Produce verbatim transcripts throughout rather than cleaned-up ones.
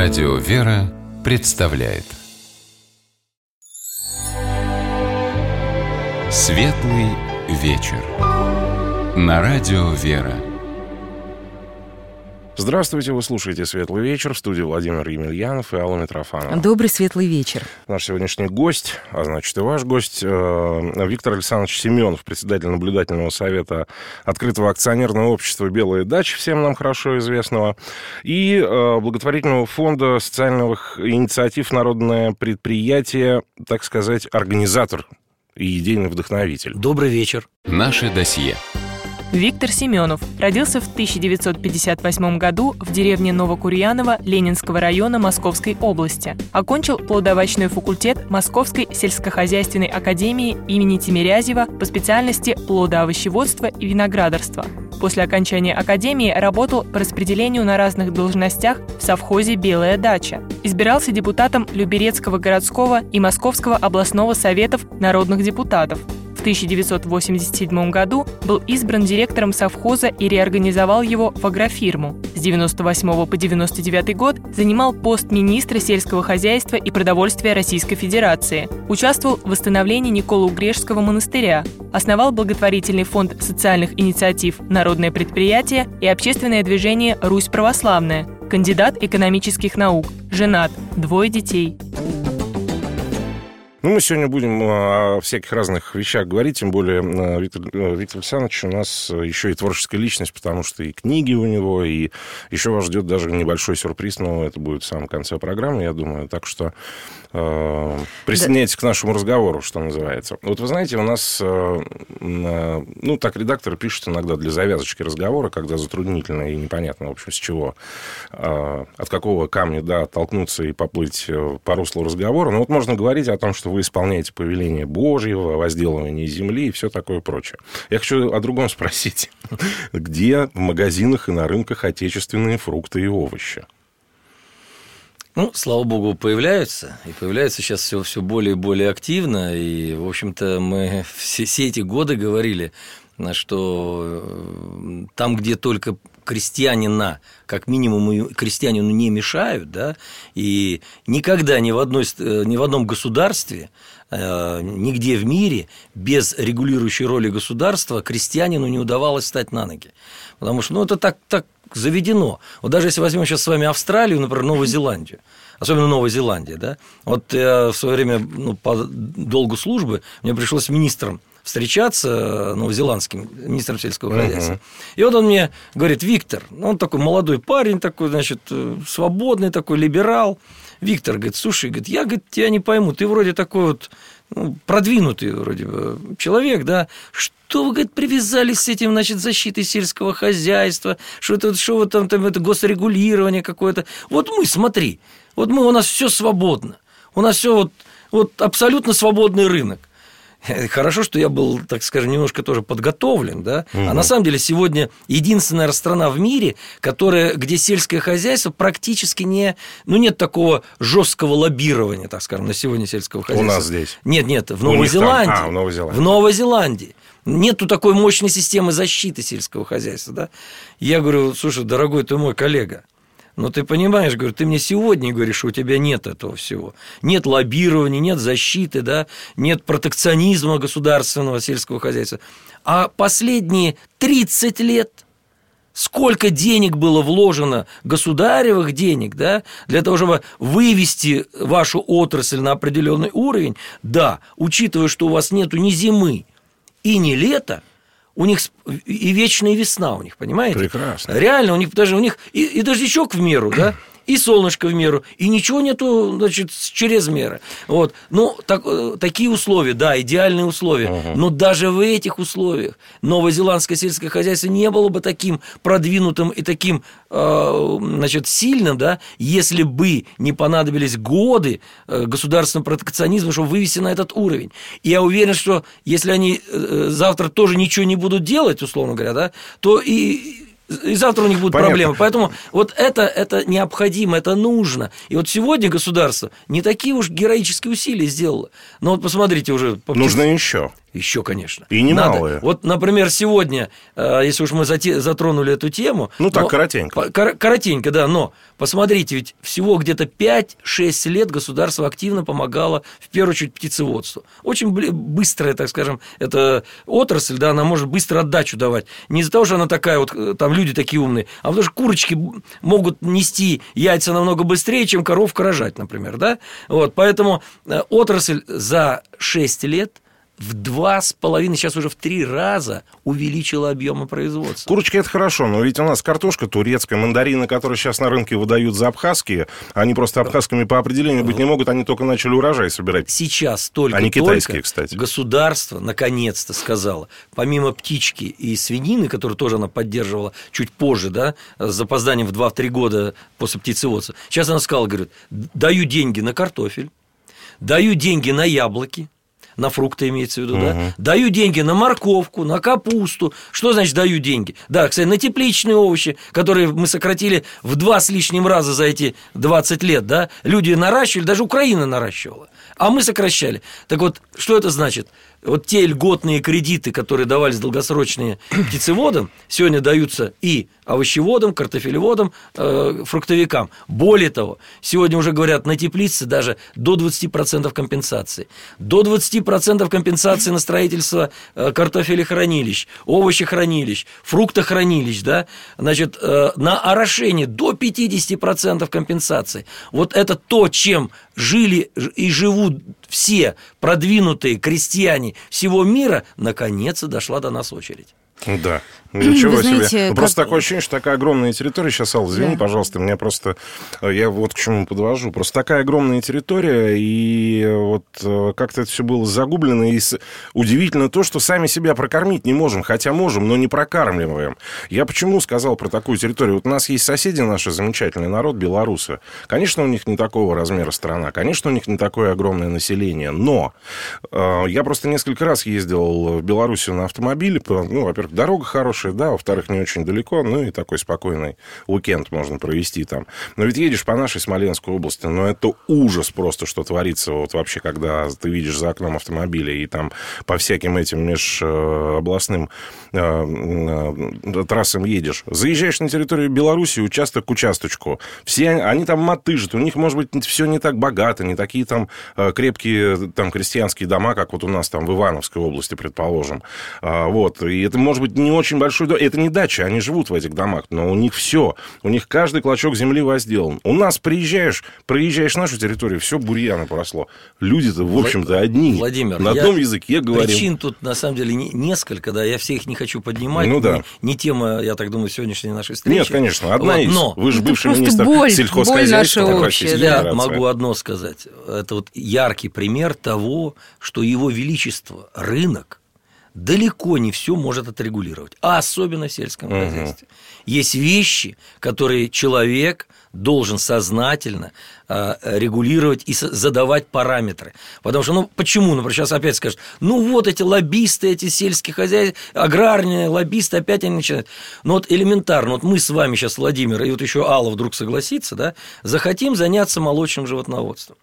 Радио «Вера» представляет Светлый вечер на Радио «Вера». Здравствуйте, вы слушаете «Светлый вечер», в студии Владимир Емельянов и Алла Митрофанова. Добрый светлый вечер. Наш сегодняшний гость, а значит и ваш гость, Виктор Александрович Семенов, председатель наблюдательного совета открытого акционерного общества «Белая дача», всем нам хорошо известного, и благотворительного фонда социальных инициатив «Народное предприятие», так сказать, организатор и идейный вдохновитель. Добрый вечер. Наше досье. Виктор Семенов родился в тысяча девятьсот пятьдесят восьмом году в деревне Новокурьяново Ленинского района Московской области. Окончил плодоовощной факультет Московской сельскохозяйственной академии имени Тимирязева по специальности плодоовощеводство и виноградарство. После окончания академии работал по распределению на разных должностях в совхозе «Белая дача». Избирался депутатом Люберецкого городского и Московского областного советов народных депутатов. В тысяча девятьсот восемьдесят седьмом году был избран директором совхоза и реорганизовал его в агрофирму. С девяносто восьмого по девяносто девятый год занимал пост министра сельского хозяйства и продовольствия Российской Федерации. Участвовал в восстановлении Николо-Угрешского монастыря. Основал благотворительный фонд социальных инициатив «Народное предприятие» и общественное движение «Русь православная». Кандидат экономических наук. Женат. Двое детей. Ну, мы сегодня будем о всяких разных вещах говорить, тем более Виктор, Виктор Александрович у нас еще и творческая личность, потому что и книги у него, и еще вас ждет даже небольшой сюрприз, но это будет в самом конце программы, я думаю. Так что э, присоединяйтесь да. к нашему разговору, что называется. Вот вы знаете, у нас, э, ну, так редакторы пишут иногда для завязочки разговора, когда затруднительно и непонятно, в общем, с чего, э, от какого камня, да, оттолкнуться и поплыть по руслу разговора. Но вот можно говорить о том, что вы исполняете повеление Божьего, возделывание земли и все такое прочее. Я хочу о другом спросить. Где в магазинах и на рынках отечественные фрукты и овощи? Ну, слава богу, появляются. И появляются сейчас все, все более и более активно. И, в общем-то, мы все, все эти годы говорили, что там, где только крестьянина, как минимум, крестьянину не мешают, да, и никогда ни в, одной, ни в одном государстве, нигде в мире без регулирующей роли государства крестьянину не удавалось встать на ноги. Потому что, ну, это так, так заведено. Вот даже если возьмем сейчас с вами Австралию, например, Новую Зеландию, особенно Новая Зеландия, да, вот я в свое время, ну, по долгу службы мне пришлось с министром встречаться, новозеландским министром сельского хозяйства. Uh-huh. И вот он мне говорит: Виктор, он такой молодой парень, такой, значит, свободный, такой либерал. Виктор, говорит, слушай, говорит, я, говорит, тебя не пойму, ты вроде такой вот, ну, продвинутый вроде бы человек, да, что вы, говорит, привязались с этим, значит, защитой сельского хозяйства, что это, что вы там, там это госрегулирование какое-то. Вот мы, смотри, вот мы, у нас все свободно, у нас все вот, вот абсолютно свободный рынок. Хорошо, что я был, так скажем, немножко тоже подготовлен, да. Угу. А на самом деле сегодня единственная страна в мире, которая, где сельское хозяйство практически не, ну, нет такого жесткого лоббирования, так скажем, на сегодня сельского хозяйства. У нас здесь? Нет, нет, в Новой Зеландии. А, в Новой Зеландии. В Новой Зеландии. Нету такой мощной системы защиты сельского хозяйства, да. Я говорю: слушай, дорогой ты мой коллега, но ты понимаешь, говорю, ты мне сегодня говоришь, что у тебя нет этого всего. Нет лоббирования, нет защиты, да, нет протекционизма государственного сельского хозяйства. А последние тридцать лет сколько денег было вложено, государевых денег, да, для того, чтобы вывести вашу отрасль на определенный уровень, да, учитывая, что у вас нету ни зимы и ни лета, у них и вечная весна у них, понимаете? Прекрасно. Реально, у них даже у них и, и дождичок в меру, да, и солнышко в меру, и ничего нету, значит, через меры. Вот. Ну, так, такие условия, да, идеальные условия. Угу. Но даже в этих условиях новозеландское сельское хозяйство не было бы таким продвинутым и таким, э, значит, сильным, да, если бы не понадобились годы государственного протекционизма, чтобы вывести на этот уровень. И я уверен, что если они завтра тоже ничего не будут делать, условно говоря, да, то и... И завтра у них будут Понятно. проблемы. Поэтому вот это, это необходимо, это нужно. И вот сегодня государство не такие уж героические усилия сделало. Но вот посмотрите уже... Нужно еще. Еще, конечно. И немалые. Вот, например, сегодня, если уж мы затронули эту тему... Ну, так, но, коротенько. Коротенько, да, но посмотрите, ведь всего где-то пять-шесть лет государство активно помогало, в первую очередь, птицеводству. Очень быстрая, так скажем, эта отрасль, да, она может быстро отдачу давать. Не из-за того, что она такая вот, там люди такие умные, а потому что курочки могут нести яйца намного быстрее, чем коровка рожать, например, да? Вот, поэтому отрасль за шесть лет в два с половиной, сейчас уже в три раза увеличила объемы производства. Курочки – это хорошо, но ведь у нас картошка турецкая, мандарины, которые сейчас на рынке выдают за абхазские, они просто абхазскими по определению быть не могут, они только начали урожай собирать. Сейчас только, они китайские, только кстати. Государство наконец-то сказало, помимо птички и свинины, которую тоже она поддерживала чуть позже, да, с запозданием в два-три года после птицеводства, сейчас она сказала, говорит, даю деньги на картофель, даю деньги на яблоки, на фрукты имеется в виду, uh-huh. да? Даю деньги на морковку, на капусту. Что значит даю деньги? Да, кстати, на тепличные овощи, которые мы сократили в два с лишним раза за эти двадцать лет, да? Люди наращивали, даже Украина наращивала, а мы сокращали. Так вот, что это значит? Вот те льготные кредиты, которые давались долгосрочные птицеводам, сегодня даются и овощеводам, картофелеводам, э, фруктовикам. Более того, сегодня уже говорят на теплице даже до двадцати процентов компенсации. До двадцати процентов компенсации на строительство э, картофелехранилищ, овощехранилищ, фруктохранилищ, да? Значит, э, на орошение до пятидесяти процентов компенсации. Вот это то, чем жили и живут все продвинутые крестьяне всего мира, наконец-то дошла до нас очередь. Да, ничего знаете, себе. Как... Просто такое ощущение, что такая огромная территория. Сейчас, Алла, извини, да. пожалуйста, меня просто... Я вот к чему подвожу. Просто такая огромная территория, и вот как-то это все было загублено. И удивительно то, что сами себя прокормить не можем. Хотя можем, но не прокармливаем. Я почему сказал про такую территорию? Вот у нас есть соседи наши, замечательный народ, белорусы. Конечно, у них не такого размера страна. Конечно, у них не такое огромное население. Но я просто несколько раз ездил в Белоруссию на автомобиле. Ну, во-первых, дорога хорошая, да, во-вторых, не очень далеко, ну и такой спокойный уикенд можно провести там. Но ведь едешь по нашей Смоленской области, но это ужас просто, что творится вот вообще, когда ты видишь за окном автомобиля и там по всяким этим межобластным трассам едешь. Заезжаешь на территорию Беларуси, участок к участочку. Все они там мотыжат, у них, может быть, все не так богато, не такие там крепкие там крестьянские дома, как вот у нас там в Ивановской области, предположим. Вот, и это может быть не очень большой дом. Это не дача, они живут в этих домах, но у них все. У них каждый клочок земли возделан. У нас приезжаешь, проезжаешь нашу территорию, все бурьяно поросло. Люди-то, в общем-то, одни. Владимир, на одном языке говорим. Причин тут, на самом деле, несколько, да, я все их не хочу поднимать. Ну, да. не, не тема, я так думаю, сегодняшней нашей встречи. Нет, конечно, одна вот, из. Но... Вы же бывший это министр боль, сельхозхозяйства. Боль Российской Я Федерации. могу одно сказать. Это вот яркий пример того, что его величество, рынок, далеко не все может отрегулировать, а особенно в сельском uh-huh. хозяйстве. Есть вещи, которые человек должен сознательно э, регулировать и со- задавать параметры. Потому что, ну, почему, например, сейчас опять скажут, ну, вот эти лоббисты, эти сельские хозяйства, аграрные лоббисты, опять они начинают. Ну, вот элементарно, вот мы с вами сейчас, Владимир, и вот еще Алла вдруг согласится, да, захотим заняться молочным животноводством.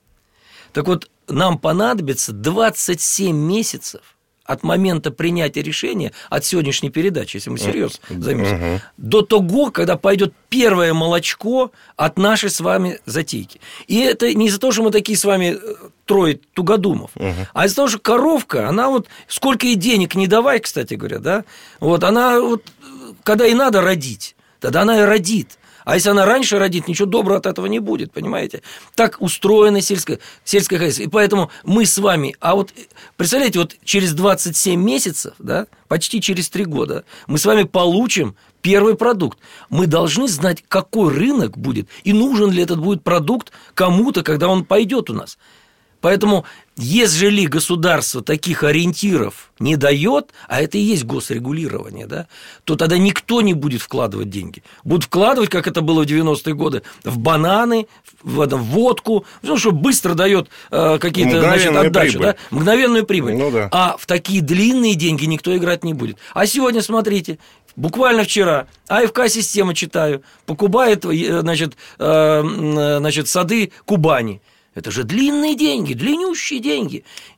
Так вот, нам понадобится двадцать семь месяцев от момента принятия решения, от сегодняшней передачи, если мы серьезно займемся, uh-huh. до того, когда пойдет первое молочко от нашей с вами затейки. И это не из-за того, что мы такие с вами трое тугодумов, uh-huh. а из-за того, что коровка, она вот, сколько ей денег не давай, кстати говоря, да, вот она вот, когда ей надо родить, тогда она и родит. А если она раньше родит, ничего доброго от этого не будет, понимаете? Так устроено сельское, сельское хозяйство. И поэтому мы с вами... А вот, представляете, вот через двадцать семь месяцев, да, почти через три года, мы с вами получим первый продукт. Мы должны знать, какой рынок будет, и нужен ли этот будет продукт кому-то, когда он пойдет у нас. Поэтому, если государство таких ориентиров не дает, а это и есть госрегулирование, да, то тогда никто не будет вкладывать деньги. Будут вкладывать, как это было в девяностые годы, в бананы, в, в водку, потому что быстро дает э, какие-то значит, отдачи, да, мгновенную прибыль. Ну, да. А в такие длинные деньги никто играть не будет. А сегодня, смотрите, буквально вчера АФК-система читаю, покупает значит, э, значит, сады Кубани. Это же длинные деньги, длиннющие деньги.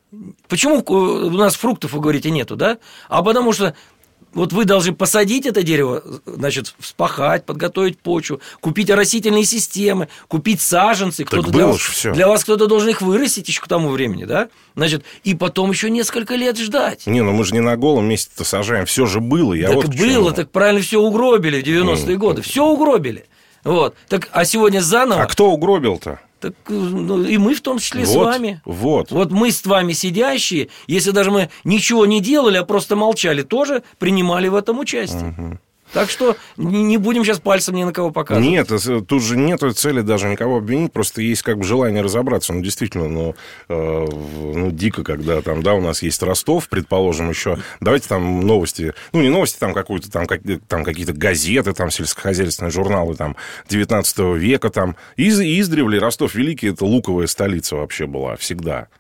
Почему у нас фруктов, вы говорите, нету, да? А потому что вот вы должны посадить это дерево, значит, вспахать, подготовить почву, купить растительные системы, купить саженцы. Кто-то для, вас, для вас кто-то должен их вырастить еще к тому времени, да? Значит, и потом еще несколько лет ждать. Не, ну мы же не на голом месте-то сажаем, все же было. Я так вот было, так правильно все угробили в девяностые mm. годы, все угробили. Вот. Так, а сегодня заново... А кто угробил-то? Так, ну, и мы в том числе вот, с вами. Вот. Вот мы с вами сидящие, если даже мы ничего не делали, а просто молчали, тоже принимали в этом участие. Угу. Так что не будем сейчас пальцем ни на кого показывать. Нет, тут же нет цели даже никого обвинить, просто есть как бы желание разобраться. Ну, действительно, ну, э, ну дико, когда там, да, у нас есть Ростов, предположим, еще. Давайте там новости, ну, не новости, там, какую-то, там, как, там какие-то газеты, там, сельскохозяйственные журналы, там, девятнадцатого века, там. Из, издревле Ростов Великий, это луковая столица вообще была, всегда.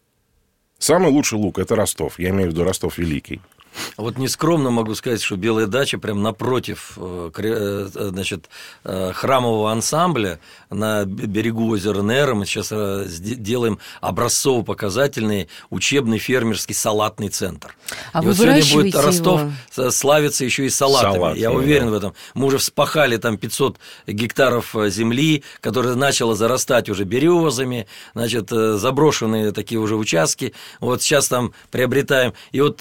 Самый лучший лук – это Ростов, я имею в виду Ростов Великий. Вот нескромно могу сказать, что Белая дача прям напротив, значит, храмового ансамбля на берегу озера Нера. Мы сейчас делаем образцово-показательный учебный фермерский салатный центр. А и вы вот сегодня будет Ростов его? славиться еще и салатами. Салат, Я уверен да. в этом. Мы уже вспахали там пятьсот гектаров земли, которая начала зарастать уже березами, значит, заброшенные такие уже участки. Вот сейчас там приобретаем. И вот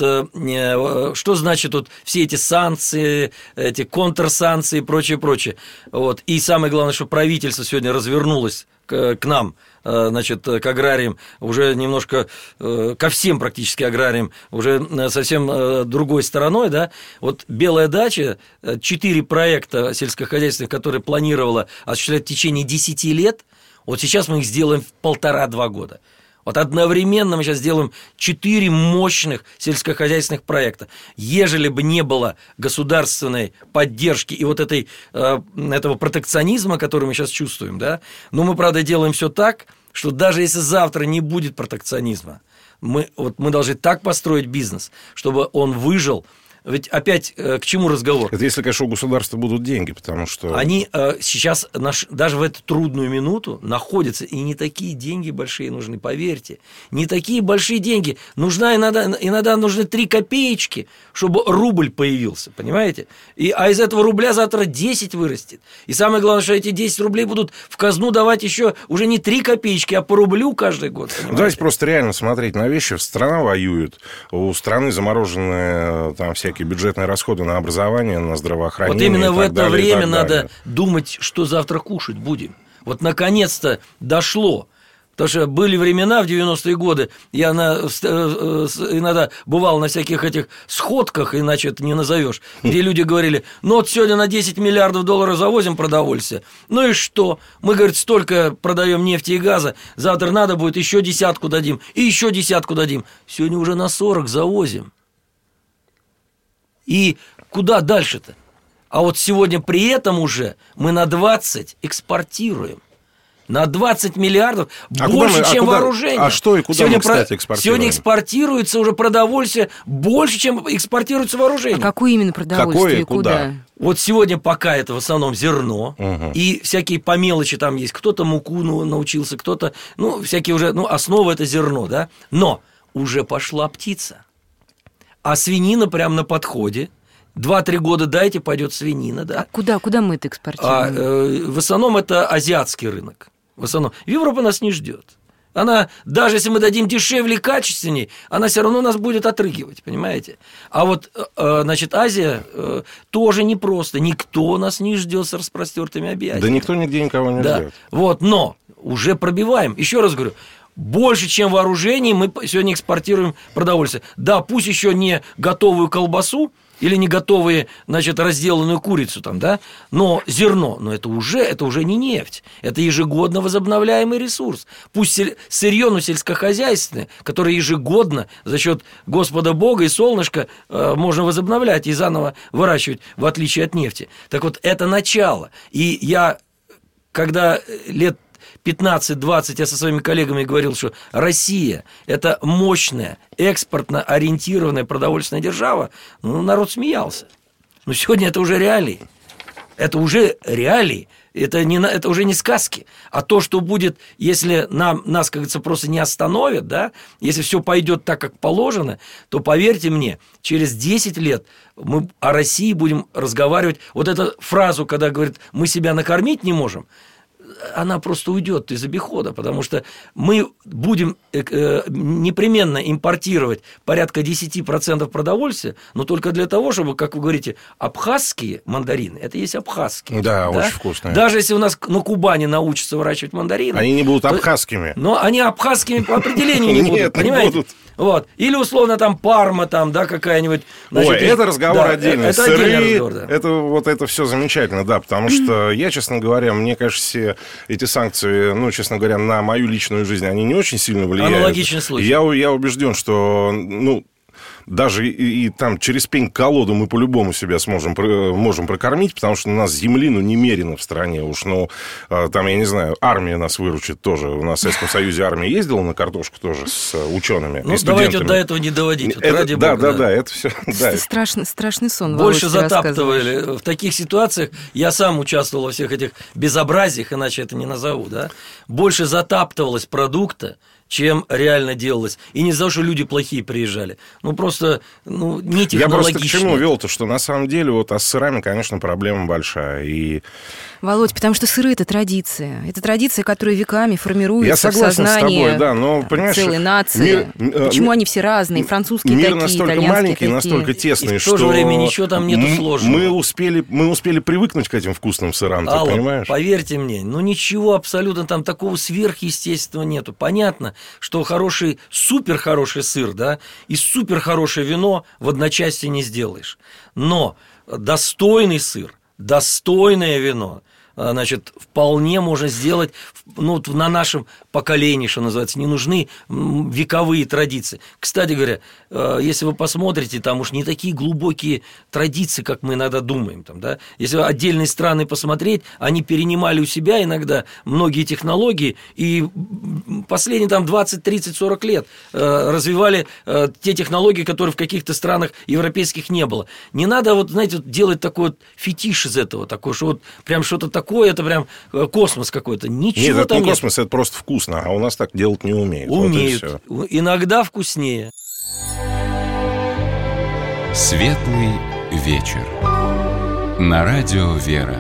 что значит вот все эти санкции, эти контрсанкции и прочее, прочее. Вот. И самое главное, что правительство сегодня развернулось к, к нам, значит, к аграриям, уже немножко ко всем практически аграриям, уже совсем другой стороной, да. Вот Белая дача, четыре проекта сельскохозяйственных, которые планировала осуществлять в течение десяти лет, вот сейчас мы их сделаем в полтора-два года. Вот одновременно мы сейчас сделаем четыре мощных сельскохозяйственных проекта. Ежели бы не было государственной поддержки и вот этой, этого протекционизма, который мы сейчас чувствуем, да, но мы, правда, делаем все так, что даже если завтра не будет протекционизма, мы, вот мы должны так построить бизнес, чтобы он выжил. Ведь опять к чему разговор? Это если, конечно, у государства будут деньги, потому что... Они э, сейчас, наш, даже в эту трудную минуту, находятся, и не такие деньги большие нужны, поверьте. Не такие большие деньги. Нужна иногда, иногда нужны три копеечки, чтобы рубль появился, понимаете? И, а из этого рубля завтра десять вырастет. И самое главное, что эти десять рублей будут в казну давать еще уже не три копеечки, а по рублю каждый год. Понимаете? Давайте просто реально смотреть на вещи. Страна воюет, у страны заморожены там всякие бюджетные расходы на образование, на здравоохранение. Вот именно в это далее, время надо думать, что завтра кушать будем. Вот наконец-то дошло. Потому что были времена в девяностые годы, я на, иногда бывал на всяких этих сходках, иначе это не назовешь, где люди говорили, ну вот сегодня на десять миллиардов долларов завозим продовольствие, ну и что? Мы, говорит, столько продаем нефти и газа, завтра надо будет еще десятку дадим, и еще десятку дадим. Сегодня уже на сорок завозим. И куда дальше-то? А вот сегодня при этом уже мы на двадцать экспортируем. На двадцать миллиардов а больше, мы, а чем куда, вооружение. А что и куда сегодня, мы, кстати, экспортируем? Сегодня экспортируется уже продовольствие больше, чем экспортируется вооружение. А какое именно продовольствие какое и куда? куда? Вот сегодня пока это в основном зерно, угу. и всякие по мелочи там есть. Кто-то муку научился, кто-то, ну, всякие уже, ну, основа это зерно, да. Но уже пошла птица. А свинина прям на подходе. Два-три года дайте, пойдет свинина, да. А куда, куда мы это экспортируем? А, э, в основном это азиатский рынок. В основном. Европа нас не ждет. Она, даже если мы дадим дешевле и качественней, она все равно нас будет отрыгивать, понимаете? А вот, э, значит, Азия э, тоже непросто. Никто нас не ждет с распростертыми объятиями. Да никто нигде никого не да. ждет. Вот, но уже пробиваем. Еще раз говорю, больше, чем вооружение, мы сегодня экспортируем продовольствие. Да, пусть еще не готовую колбасу или не готовые, значит, разделанную курицу там, да, но зерно, но это уже, это уже не нефть, это ежегодно возобновляемый ресурс. Пусть сырье, но сельскохозяйственное, которое ежегодно за счет Господа Бога и солнышка э, можно возобновлять и заново выращивать, в отличие от нефти. Так вот, это начало. И я, когда лет пятнадцать-двадцать я со своими коллегами говорил, что Россия – это мощная, экспортно ориентированная продовольственная держава, ну, народ смеялся. Но сегодня это уже реалии. Это уже реалии, это, не, это уже не сказки. А то, что будет, если нам, нас, как говорится, просто не остановят, да, если все пойдет так, как положено, то, поверьте мне, через десять лет мы о России будем разговаривать. Вот эту фразу, когда говорят, мы себя накормить не можем, она просто уйдет из обихода, потому что мы будем непременно импортировать порядка десять процентов продовольствия, но только для того, чтобы, как вы говорите, абхазские мандарины, это есть абхазские. Да, да? очень вкусные. Даже если у нас на Кубани научатся выращивать мандарины... Они не будут абхазскими. Но они абхазскими по определению не будут, понимаете? Вот. Или, условно, там Парма, там, да, какая-нибудь... Значит, Ой, это разговор да, отдельный. Это Сыры, отдельный разговор, да. Это вот это все замечательно, да, потому что я, честно говоря, мне кажется, все эти санкции, ну, честно говоря, на мою личную жизнь, они не очень сильно влияют. Аналогичный случай. Я, я убежден, что, ну... Даже и, и там через пень-колоду мы по-любому себя сможем, можем прокормить, потому что у нас земли, ну, немерено в стране уж, ну, там, я не знаю, армия нас выручит тоже. У нас в Советском Союзе армия ездила на картошку тоже с учеными ну, и студентами. Давайте вот до этого не доводить, вот это, ради да, бога. Да, да, да, это все. Да. Страшный, страшный сон. Больше затаптывали. В таких ситуациях я сам участвовал во всех этих безобразиях, иначе это не назову, да. Больше затаптывалось продукта, чем реально делалось. И не за то, что люди плохие приезжали. Ну, просто ну, не технологично. Я просто к чему вел-то, что на самом деле вот, а с сырами, конечно, проблема большая. И... Володь, потому что сыры – это традиция. Это традиция, которая веками формируется Я согласен в сознании с тобой, да, но, понимаешь, целой нации. Мир, Почему мир, они все разные? Французские мир такие, настолько итальянские маленький, такие. настолько тесный, и что... в то же время ничего там нету сложного. Мы успели, мы успели привыкнуть к этим вкусным сырам, Алла, ты понимаешь? Поверьте мне, ну ничего абсолютно там такого сверхъестественного нету. Понятно, что хороший, супер хороший сыр, да, и супер хорошее вино в одночасье не сделаешь. Но достойный сыр, достойное вино, значит, вполне можно сделать, ну, на нашем поколении, что называется, не нужны вековые традиции. Кстати говоря, если вы посмотрите, там уж не такие глубокие традиции, как мы иногда думаем. Там, да? Если отдельные страны посмотреть, они перенимали у себя иногда многие технологии и последние там двадцать, тридцать, сорок лет развивали те технологии, которые в каких-то странах европейских не было. Не надо, вот, знаете, делать такой вот фетиш из этого, такой, что вот прям что-то такое, это прям космос какой-то. Ничего нет, это там не нет. космос, это просто вкусно, а у нас так делать не умеют. Умеют. Вот иногда вкуснее. Светлый вечер. На радио «Вера».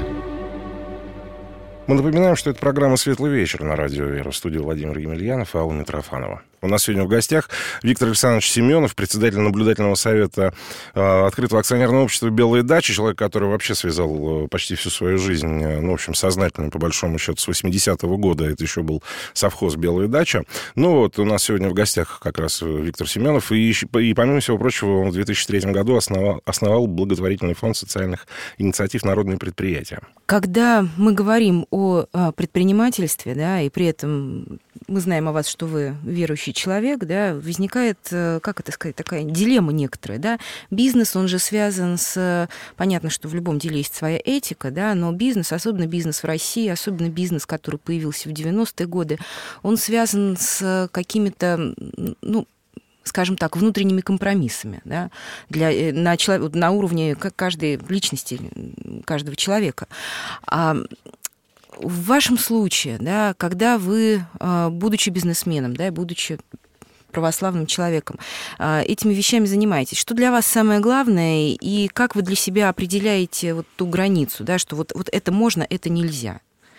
Мы напоминаем, что это программа «Светлый вечер» на радио «Вера». В студии Владимир Емельянов и Алла Митрофанова. У нас сегодня в гостях Виктор Александрович Семенов, председатель наблюдательного совета э, открытого акционерного общества «Белые дачи», человек, который вообще связал э, почти всю свою жизнь, э, ну, в общем, сознательно, по большому счету, с восьмидесятого года. Это еще был совхоз «Белая дача». Ну, вот у нас сегодня в гостях как раз Виктор Семенов. И, и помимо всего прочего, он в две тысячи третьем году основал, основал благотворительный фонд социальных инициатив «Народные предприятия». Когда мы говорим о предпринимательстве, да, и при этом мы знаем о вас, что вы верующий человек, да, возникает, как это сказать, такая дилемма некоторая, да. Бизнес, он же связан с... Понятно, что в любом деле есть своя этика, да, но бизнес, особенно бизнес в России, особенно бизнес, который появился в девяностые годы, он связан с какими-то, ну, скажем так, внутренними компромиссами, да, для, на, на уровне каждой личности, каждого человека. А в вашем случае, да, когда вы, будучи бизнесменом, да, будучи православным человеком, этими вещами занимаетесь, что для вас самое главное, и как вы для себя определяете вот ту границу, да, что вот, вот это можно, это нельзя?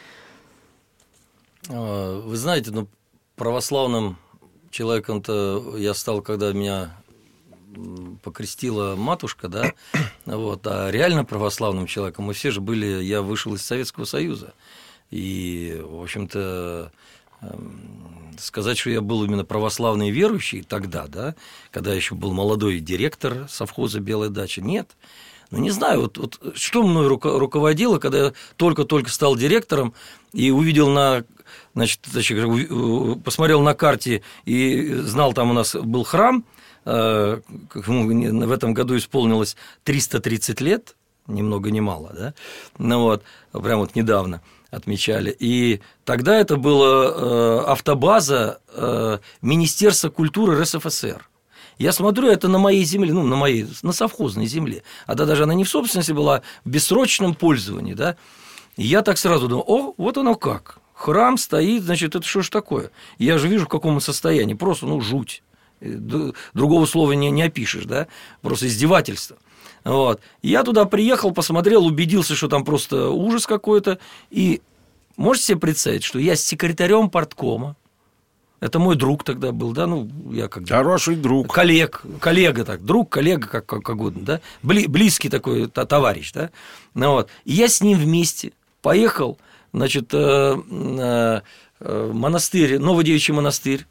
Вы знаете, ну, православным человеком-то я стал, когда меня покрестила матушка, да, вот, а реально православным человеком мы все же были, я вышел из Советского Союза, и, в общем-то, сказать, что я был именно православный верующий тогда, да, когда еще был молодой директор совхоза «Белая дача», нет. Ну, не знаю, вот, вот что мной руководило, когда я только-только стал директором и увидел на, значит, посмотрел на карте и знал, там у нас был храм, в этом году исполнилось триста тридцать лет, ни много ни мало, да, ну вот, прям вот недавно отмечали, и тогда это была автобаза Министерства культуры РСФСР. Я смотрю, это на моей земле, ну, на моей, на совхозной земле. А да, даже она не в собственности была, в бессрочном пользовании, да. И я так сразу думаю, о, вот оно как. Храм стоит, значит, это что ж такое? Я же вижу, в каком состоянии. Просто, ну, жуть. Другого слова не, не опишешь, да. Просто издевательство. Вот. Я туда приехал, посмотрел, убедился, что там просто ужас какой-то. И можете себе представить, что я с секретарем парткома, это мой друг тогда был, да, ну, я как Хороший друг. Коллег, коллега так, друг, коллега, как, как угодно, да, Бли, близкий такой товарищ, да, ну, вот. И я с ним вместе поехал, значит, э, э, э, монастырь, Новодевичий монастырь,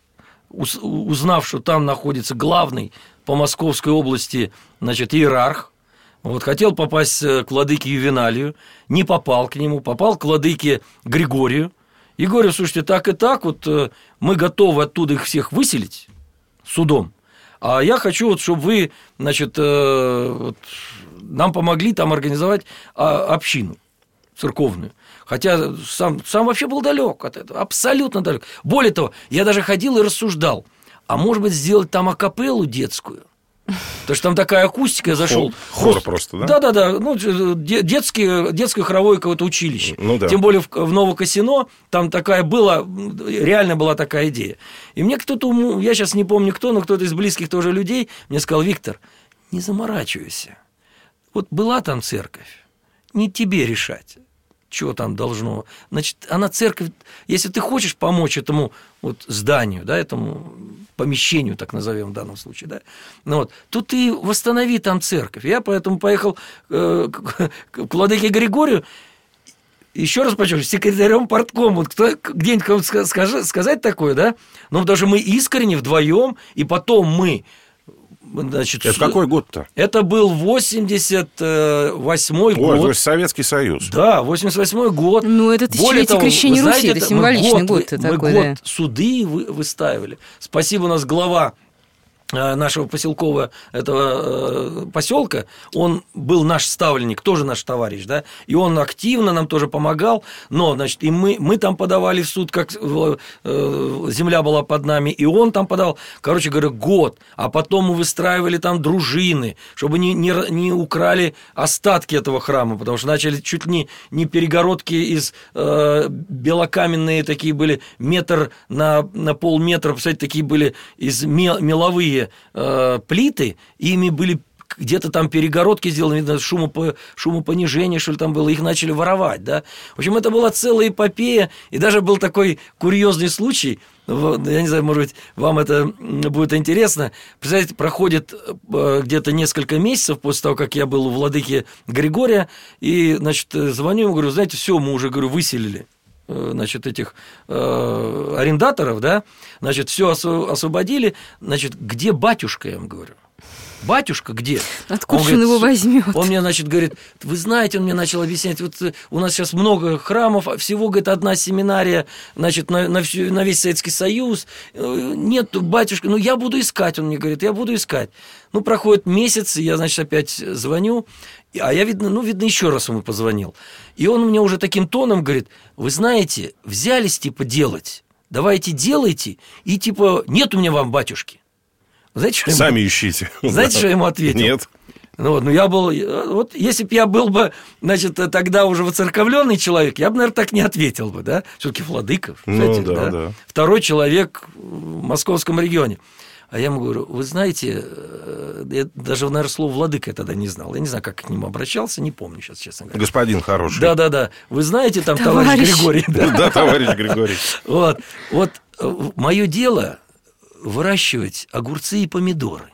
узнав, что там находится главный по Московской области, значит, иерарх. Вот, хотел попасть к владыке Ювеналию, не попал к нему, попал к владыке Григорию. И говорю, слушайте, так и так, вот мы готовы оттуда их всех выселить судом, а я хочу, вот, чтобы вы, значит, вот, нам помогли там организовать общину церковную. Хотя сам, сам вообще был далек от этого, абсолютно далек. Более того, я даже ходил и рассуждал, а может быть, сделать там акапеллу детскую? Потому что там такая акустика, я зашел. Хор, хор просто, да? Да-да-да, ну, детское, детское хоровое какое-то училище. Ну, да. Тем более в, в Новокосино там такая была, реально была такая идея. И мне кто-то, я сейчас не помню кто, но кто-то из близких тоже людей мне сказал, Виктор, не заморачивайся. Вот была там церковь, не тебе решать, что там должно. Значит, она церковь, если ты хочешь помочь этому вот зданию, да, этому помещению, так назовем в данном случае, да, ну вот, то ты восстанови там церковь. Я поэтому поехал э, к, к владыке Григорию, еще раз подчеркну, секретарем парткома. Вот кто, где-нибудь кому-то скажи, сказать такое, да? Ну, потому что мы искренне вдвоем, и потом мы... Значит, это какой год-то? Это был восемьдесят восьмой Ой, год. То есть Советский Союз. Да, восемьдесят восьмой год. Ну, это тысячелетие крещения Руси, это символичный год, год мы такой, год да. суды выстаивали. Спасибо, у нас глава нашего поселкового этого поселка, он был наш ставленник, тоже наш товарищ, да, и он активно нам тоже помогал, но, значит, и мы, мы там подавали в суд, как земля была под нами, и он там подавал, короче говоря, год, а потом мы выстраивали там дружины, чтобы не, не, не украли остатки этого храма, потому что начали чуть ли не, не перегородки из э, белокаменные такие были, метр на, на полметра, представляете, такие были из меловые э, плиты, ими были где-то там перегородки сделаны, видно, шумопо, шумопонижение, что ли, там было, их начали воровать, да. В общем, это была целая эпопея, и даже был такой курьезный случай, я не знаю, может быть, вам это будет интересно. Представляете, проходит где-то несколько месяцев после того, как я был у владыки Григория, и, значит, звоню ему, говорю, знаете, все, мы уже, говорю, выселили, значит, этих э, арендаторов, да, значит, все освободили, значит, где батюшка, я ему говорю. Батюшка где? Откуда он, он его возьмет? Он мне, значит, говорит, вы знаете, он мне начал объяснять, вот у нас сейчас много храмов, всего, говорит, одна семинария, значит, на, на, всю, на весь Советский Союз, нет батюшка, ну, я буду искать, он мне говорит, я буду искать. Ну, проходит месяц, я, значит, опять звоню, а я, видно, ну, видно, еще раз ему позвонил. И он мне уже таким тоном говорит, вы знаете, взялись, типа, делать, давайте делайте, и, типа, нет у меня вам батюшки. Знаете, что Сами ему... ищите. Знаете, что я ему ответил? Нет. Ну, вот, ну, я был... Вот если бы я был бы, значит, тогда уже воцерковленный человек, я бы, наверное, так не ответил бы, да? Все-таки владыка, ну, да, да? Да. Второй человек в московском регионе. А я ему говорю, вы знаете, я даже, наверное, слово «владыка» я тогда не знал. Я не знаю, как к нему обращался, не помню сейчас, честно говоря. Господин хороший. Да-да-да. Вы знаете, там товарищ, товарищ Григорий. Да, товарищ Григорий. Вот. Вот мое дело... выращивать огурцы и помидоры.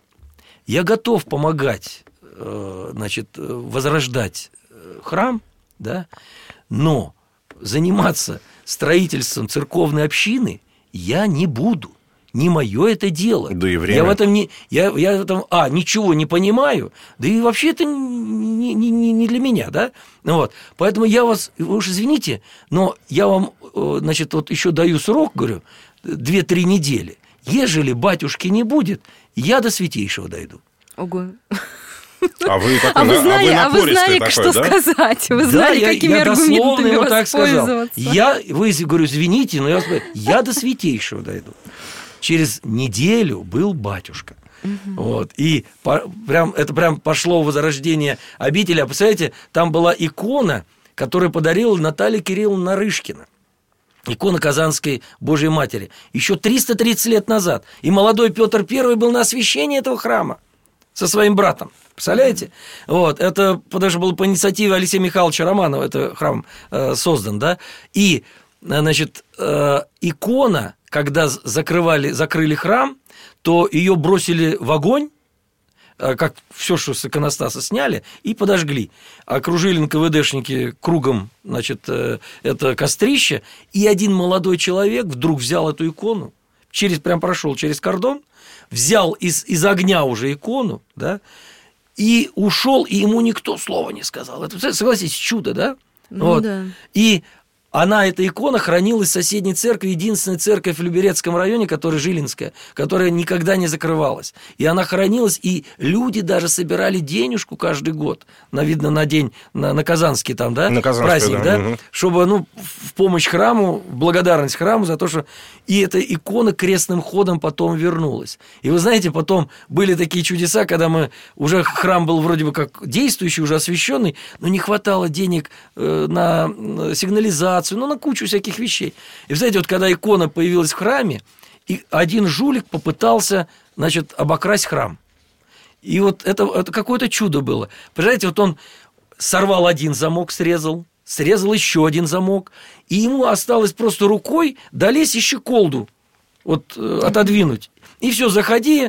Я готов помогать, значит, возрождать храм, да, но заниматься строительством церковной общины я не буду. Не мое это дело. Да и время. Я в этом не, я, я в этом, а, ничего не понимаю, да и вообще это не, не, не для меня, да. Вот. Поэтому я вас, вы уж извините, но я вам, значит, вот еще даю срок, говорю, две-три недели. Ежели батюшки не будет, я до святейшего дойду. Ого. А вы, такой, а вы знали, а вы, а вы знали такой, что да? сказать? Вы да, знали, я, какими я аргументами ему так сказал. Я, вы, говорю, извините, но я, я до святейшего дойду. Через неделю был батюшка. Угу. Вот. И по, прям, это прям пошло возрождение обители. А представляете, там была икона, которую подарила Наталья Кирилловна Нарышкина. Икона Казанской Божьей Матери. Еще триста тридцать лет назад. И молодой Петр Первый был на освящении этого храма со своим братом. Представляете? Вот. Это потому что было по инициативе Алексея Михайловича Романова. Это храм э, создан, да? И, значит, э, икона, когда закрывали, закрыли храм, то ее бросили в огонь, как все, что с иконостаса сняли, и подожгли. Окружили эн ка вэ дэшники кругом, значит, это кострище, и один молодой человек вдруг взял эту икону, через, прям прошел через кордон, взял из, из огня уже икону, да, и ушел, и ему никто слова не сказал. Это, согласитесь, чудо, да? Ну, вот. Да. И она, эта икона, хранилась в соседней церкви, единственная церковь в Люберецком районе, которая Жилинская, которая никогда не закрывалась. И она хранилась, и люди даже собирали денежку каждый год, на, видно, на день, на, на Казанский там, да, на праздник, да, да, угу. чтобы, ну, в помощь храму, в благодарность храму за то, что... И эта икона крестным ходом потом вернулась. И вы знаете, потом были такие чудеса, когда мы... Уже храм был вроде бы как действующий, уже освященный, но не хватало денег э, на сигнализацию, ну, на кучу всяких вещей. И, знаете, вот когда икона появилась в храме, и один жулик попытался, значит, обокрасть храм. И вот это, это какое-то чудо было. Понимаете, вот он сорвал один замок, срезал, срезал еще один замок, и ему осталось просто рукой долезть и щеколду вот, э, отодвинуть. И все, заходи,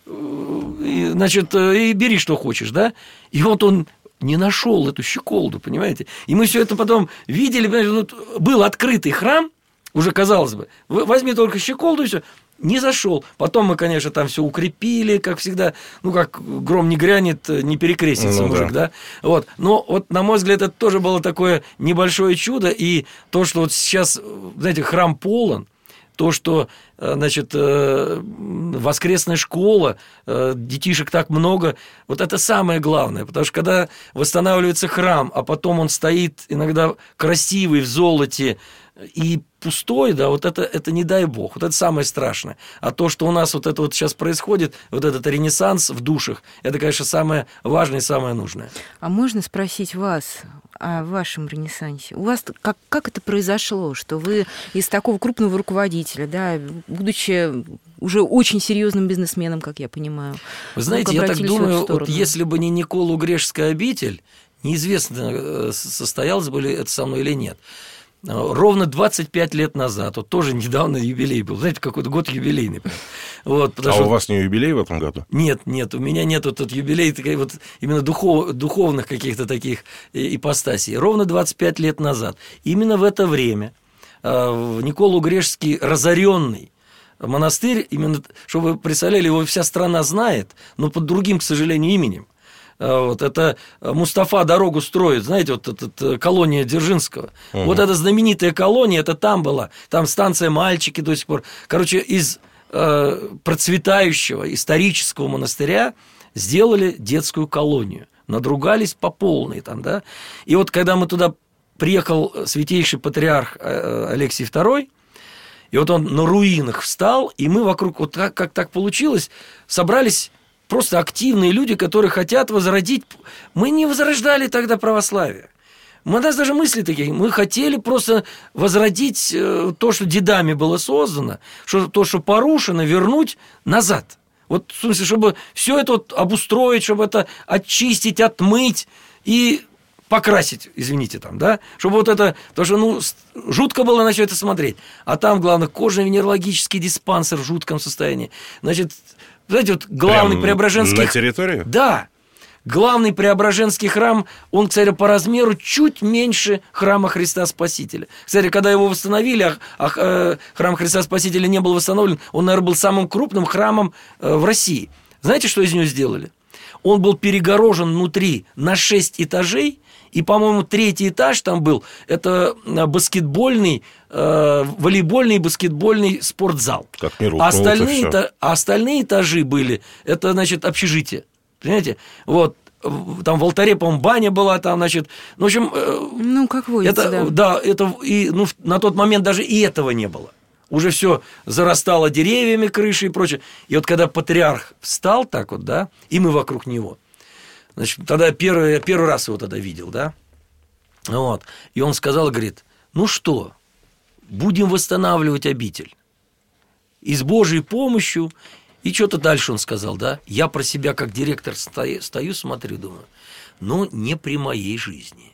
э, и, значит, э, и бери, что хочешь, да? И вот он не нашел эту щеколду, понимаете? И мы все это потом видели, понимаете, ну, был открытый храм, уже казалось бы, возьми только щеколду и все. Не зашел. Потом мы, конечно, там все укрепили, как всегда. Ну, как гром не грянет, не перекрестится ну, мужик, да. да? Вот. Но вот, на мой взгляд, это тоже было такое небольшое чудо. И то, что вот сейчас, знаете, храм полон, то, что, значит, воскресная школа, детишек так много, вот это самое главное. Потому что когда восстанавливается храм, а потом он стоит иногда красивый в золоте и пустой, да, вот это, это не дай бог, вот это самое страшное. А то, что у нас вот это вот сейчас происходит, вот этот ренессанс в душах, это, конечно, самое важное и самое нужное. А можно спросить вас о вашем ренессансе? У вас как, как это произошло, что вы из такого крупного руководителя, да, будучи уже очень серьезным бизнесменом, как я понимаю, вы знаете, я так думаю, вот если бы не Николу Грешская обитель, неизвестно, состоялось бы ли это со мной или нет. Ровно двадцать пять лет назад, вот тоже недавно юбилей был, знаете, какой-то год юбилейный. Вот, а что... у вас не юбилей в этом году? Нет, нет, у меня нет вот этот юбилей вот, именно духов, духовных каких-то таких ипостасей. Ровно двадцать пять лет назад, именно в это время Николу Грешский разоренный монастырь, именно, чтобы вы представляли, его вся страна знает, но под другим, к сожалению, именем. Вот, это Мустафа дорогу строит, знаете, вот эта колония Дзержинского. Угу. Вот эта знаменитая колония, это там была. Там станция «Мальчики» до сих пор. Короче, из э, процветающего исторического монастыря сделали детскую колонию. Надругались по полной там, да. И вот когда мы туда приехал святейший патриарх Алексий второй, и вот он на руинах встал, и мы вокруг, вот как, как так получилось, собрались... Просто активные люди, которые хотят возродить... Мы не возрождали тогда православие. Мы, у нас даже мысли такие. Мы хотели просто возродить то, что дедами было создано, что, то, что порушено, вернуть назад. Вот, в смысле, чтобы все это вот обустроить, чтобы это очистить, отмыть и покрасить, извините, там, да? Чтобы вот это... Потому что, ну, жутко было на все это смотреть. А там, главное, кожно-венерологический диспансер в жутком состоянии. Значит... Знаете, вот главный Прям Преображенский... на территории? Да. Главный Преображенский храм, он, кстати, по размеру чуть меньше храма Христа Спасителя. Кстати, когда его восстановили, а, а э, храм Христа Спасителя не был восстановлен, он, наверное, был самым крупным храмом э, в России. Знаете, что из него сделали? Он был перегорожен внутри на шесть этажей, и, по-моему, третий этаж там был, это баскетбольный, э, волейбольный и баскетбольный спортзал. Как не а остальные, та, а остальные этажи были, это, значит, общежитие. Понимаете? Вот. Там в алтаре, по-моему, баня была, там, значит, ну, в общем... Э, ну, как водится, это, да. Да, это, и, ну, на тот момент даже и этого не было. уже все зарастало деревьями, крышей и прочее. И вот когда патриарх встал так вот, да, и мы вокруг него, значит, тогда первый, я первый раз его тогда видел, да, вот, и он сказал, говорит, ну что, будем восстанавливать обитель. И с Божьей помощью, и что-то дальше он сказал, да, я про себя как директор стою, стою смотрю, думаю, ну, не при моей жизни.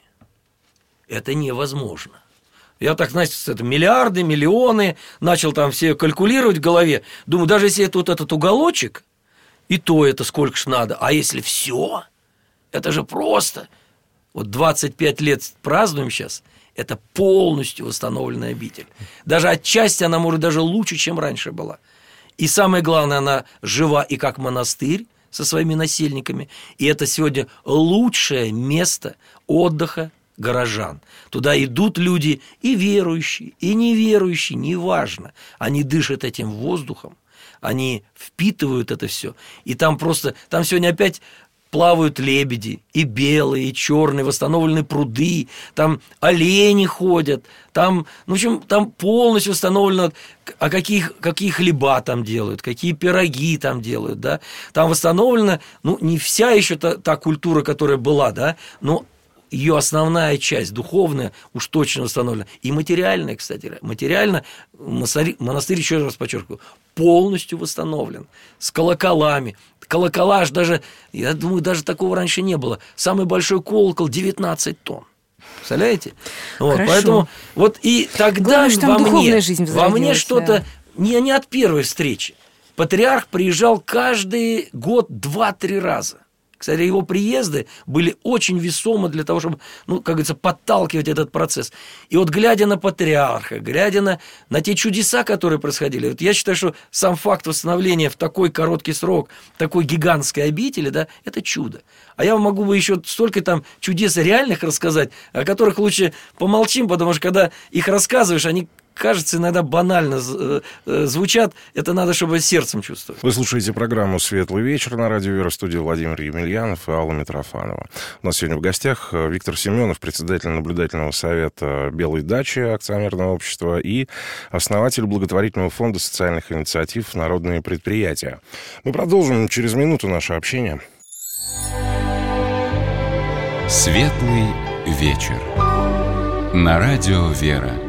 Это невозможно. Я так, знаете, это миллиарды, миллионы, начал там все калькулировать в голове. Думаю, даже если это вот этот уголочек, и то это сколько ж надо. А если все, это же просто. Вот двадцать пять лет празднуем сейчас, это полностью восстановленная обитель. Даже отчасти она, может, даже лучше, чем раньше была. И самое главное, она жива и как монастырь со своими насельниками. И это сегодня лучшее место отдыха горожан. Туда идут люди и верующие, и неверующие, неважно. Они дышат этим воздухом, они впитывают это все. И там просто, там сегодня опять плавают лебеди, и белые, и черные, восстановлены пруды, там олени ходят, там, ну, в общем, там полностью восстановлено, а какие, какие хлеба там делают, какие пироги там делают, да, там восстановлена, ну, не вся еще та, та культура, которая была, да, но ее основная часть, духовная, уж точно восстановлена. И материальная, кстати. Материально монастырь, монастырь, еще раз подчеркиваю, полностью восстановлен. С колоколами. Колокола аж даже, я думаю, даже такого раньше не было. Самый большой колокол девятнадцать тонн. Представляете? Вот, поэтому вот и тогда Главное, во мне, во мне что-то не, не от первой встречи. Патриарх приезжал каждый год два-три раза. Кстати, его приезды были очень весомы для того, чтобы, ну, как говорится, подталкивать этот процесс. И вот глядя на патриарха, глядя на, на те чудеса, которые происходили, вот я считаю, что сам факт восстановления в такой короткий срок такой гигантской обители, да, это чудо. А я могу бы еще столько там чудес реальных рассказать, о которых лучше помолчим, потому что когда их рассказываешь, они, кажется, иногда банально звучат. Это надо, чтобы сердцем чувствовать. Вы слушаете программу «Светлый вечер» на радио «Вера», в студии Владимир Емельянов и Алла Митрофанова. У нас сегодня в гостях Виктор Семенов, председатель наблюдательного совета «Белой дачи» акционерного общества и основатель благотворительного фонда социальных инициатив «Народные предприятия». Мы продолжим через минуту наше общение. «Светлый вечер» на радио «Вера».